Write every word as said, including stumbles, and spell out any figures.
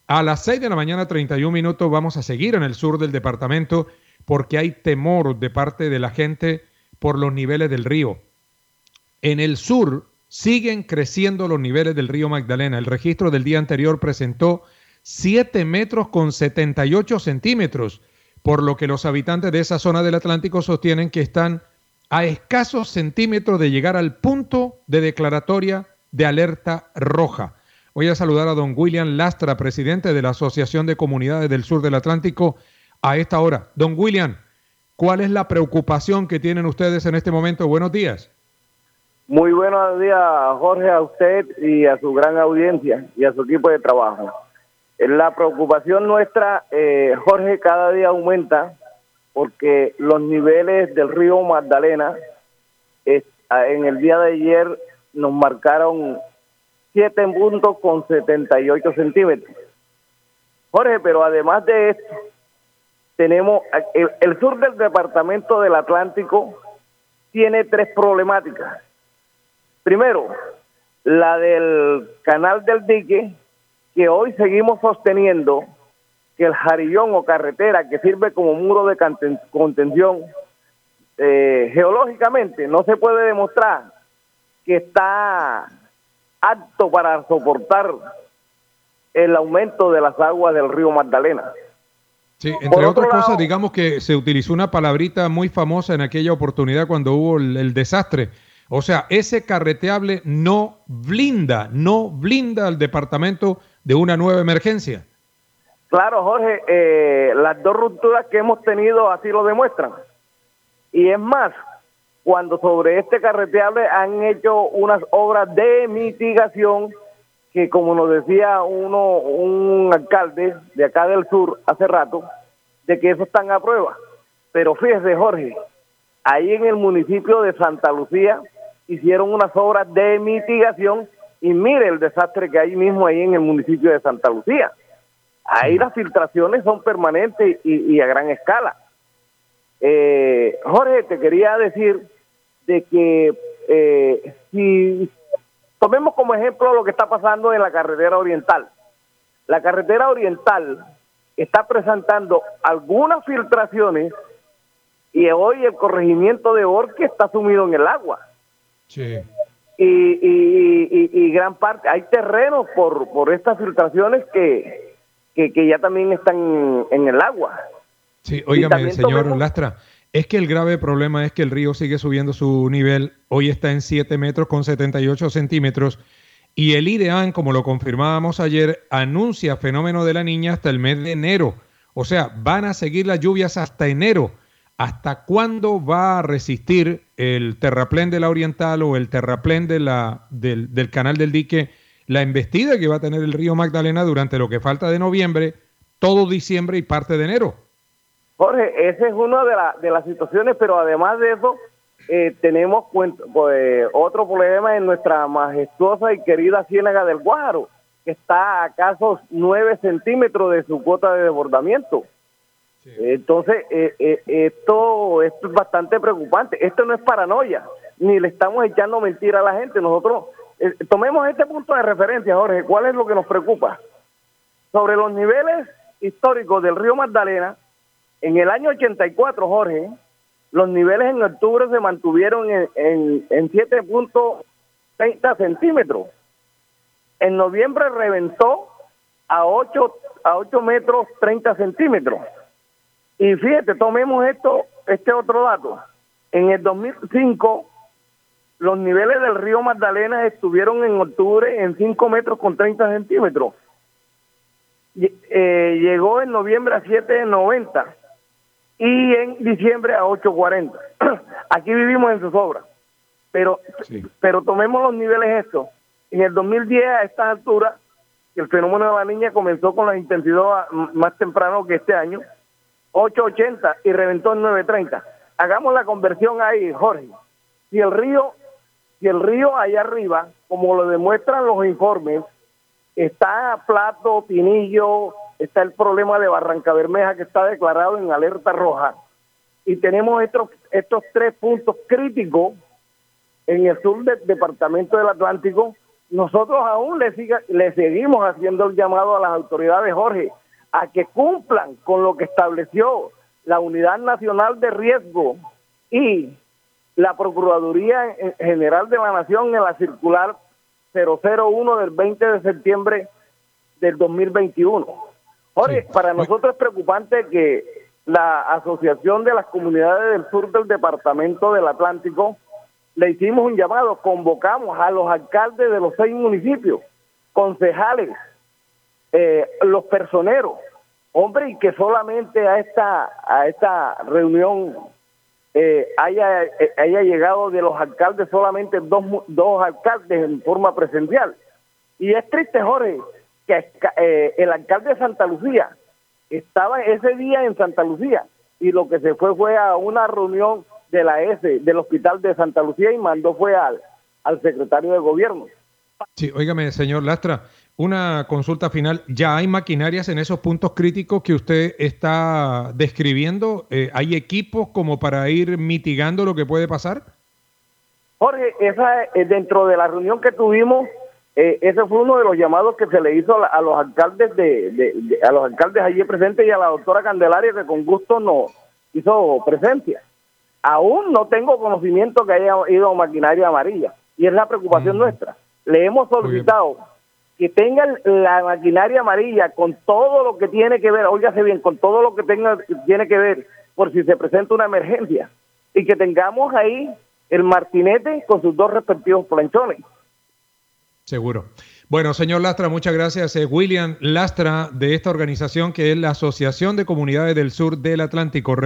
A las seis de la mañana, treinta y un minutos, vamos a seguir en el sur del departamento porque hay temor de parte de la gente por los niveles del río. En el sur siguen creciendo los niveles del río Magdalena. El registro del día anterior presentó siete metros con setenta y ocho centímetros, por lo que los habitantes de esa zona del Atlántico sostienen que están a escasos centímetros de llegar al punto de declaratoria de alerta roja. Voy a saludar a don William Lastra, presidente de la Asociación de Comunidades del Sur del Atlántico, a esta hora. Don William, ¿cuál es la preocupación que tienen ustedes en este momento? Buenos días. Muy buenos días, Jorge, a usted y a su gran audiencia y a su equipo de trabajo. La preocupación nuestra, eh, Jorge, cada día aumenta porque los niveles del río Magdalena eh, en el día de ayer nos marcaron siete puntos con setenta y ocho centímetros. Jorge, pero además de esto, tenemos el, el sur del departamento del Atlántico tiene tres problemáticas. Primero, la del canal del dique, que hoy seguimos sosteniendo que el jarillón o carretera que sirve como muro de contención, eh, geológicamente no se puede demostrar que está apto para soportar el aumento de las aguas del río Magdalena. Sí, entre otras cosas, digamos que se utilizó una palabrita muy famosa en aquella oportunidad cuando hubo el, el desastre. O sea, ese carreteable no blinda, no blinda al departamento de una nueva emergencia. Claro, Jorge, eh, las dos rupturas que hemos tenido así lo demuestran. Y es más, cuando sobre este carreteable han hecho unas obras de mitigación que, como nos decía uno, un alcalde de acá del sur hace rato, de que eso están a prueba. Pero fíjese, Jorge, ahí en el municipio de Santa Lucía hicieron unas obras de mitigación y mire el desastre que hay mismo ahí en el municipio de Santa Lucía. Ahí las filtraciones son permanentes y, y a gran escala. Eh, Jorge, te quería decir de que eh, si tomemos como ejemplo lo que está pasando en la carretera oriental. La carretera oriental está presentando algunas filtraciones y hoy el corregimiento de Orque está sumido en el agua. Sí. Y, y, y, y gran parte, hay terrenos por, por estas filtraciones que, que, que ya también están en, en el agua. Sí, óigame, señor tomemos... Lastra, es que el grave problema es que el río sigue subiendo su nivel, hoy está en siete metros con setenta y ocho centímetros, y el IDEAN, como lo confirmábamos ayer, anuncia fenómeno de la Niña hasta el mes de enero. O sea, van a seguir las lluvias hasta enero. ¿Hasta cuándo va a resistir el terraplén de la Oriental o el terraplén de la, del, del canal del dique la embestida que va a tener el río Magdalena durante lo que falta de noviembre, todo diciembre y parte de enero? Jorge, esa es una de, la, de las situaciones, pero además de eso, eh, tenemos pues, otro problema en nuestra majestuosa y querida Ciénaga del Guájaro, que está a acasos nueve centímetros de su cuota de desbordamiento. Sí. Entonces, eh, eh, esto, esto es bastante preocupante. Esto no es paranoia, ni le estamos echando mentira a la gente. Nosotros, eh, tomemos este punto de referencia, Jorge. ¿Cuál es lo que nos preocupa? Sobre los niveles históricos del río Magdalena, en el año ochenta y cuatro, Jorge, los niveles en octubre se mantuvieron en, en, en siete punto treinta centímetros. En noviembre reventó a ocho, a ocho metros treinta centímetros. Y fíjate, tomemos esto, este otro dato. En el dos mil cinco, los niveles del río Magdalena estuvieron en octubre en cinco metros con treinta centímetros. Eh, llegó en noviembre a siete noventa y en diciembre a ocho cuarenta. Aquí vivimos en zozobra. Pero, sí. pero tomemos los niveles estos. En el dos mil diez, a estas alturas, el fenómeno de la Niña comenzó con la intensidad más temprano que este año, ocho ochenta y reventó en nueve treinta. Hagamos la conversión ahí, Jorge. Si el río, si el río allá arriba, como lo demuestran los informes, está Plato, Pinillo, está el problema de Barranca Bermeja que está declarado en alerta roja, y tenemos estos, estos tres puntos críticos en el sur del departamento del Atlántico, nosotros aún le, siga, le seguimos haciendo el llamado a las autoridades, Jorge, a que cumplan con lo que estableció la Unidad Nacional de Riesgo y la Procuraduría General de la Nación en la circular cero cero uno del veinte de septiembre del dos mil veintiuno. Jorge, sí. Para nosotros es preocupante que la Asociación de las Comunidades del Sur del Departamento del Atlántico le hicimos un llamado, convocamos a los alcaldes de los seis municipios, concejales, eh, los personeros, hombre, y que solamente a esta a esta reunión eh, haya eh, haya llegado de los alcaldes solamente dos dos alcaldes en forma presencial. Y es triste, Jorge, que eh, el alcalde de Santa Lucía estaba ese día en Santa Lucía y lo que se fue fue a una reunión de la S del Hospital de Santa Lucía y mandó fue al, al secretario de gobierno. Sí, óigame, señor Lastra, una consulta final. ¿Ya hay maquinarias en esos puntos críticos que usted está describiendo? Eh, ¿Hay equipos como para ir mitigando lo que puede pasar? Jorge, esa eh, dentro de la reunión que tuvimos, eh, ese fue uno de los llamados que se le hizo a, la, a los alcaldes de, de, de a los alcaldes allí presentes y a la doctora Candelaria, que con gusto nos hizo presencia. Aún no tengo conocimiento que haya ido maquinaria amarilla y es la preocupación mm. nuestra. Le hemos solicitado que tengan la maquinaria amarilla con todo lo que tiene que ver, óigase bien, con todo lo que tenga tiene que ver por si se presenta una emergencia y que tengamos ahí el martinete con sus dos respectivos planchones. Seguro. Bueno, señor Lastra, muchas gracias. Eh, William Lastra, de esta organización que es la Asociación de Comunidades del Sur del Atlántico.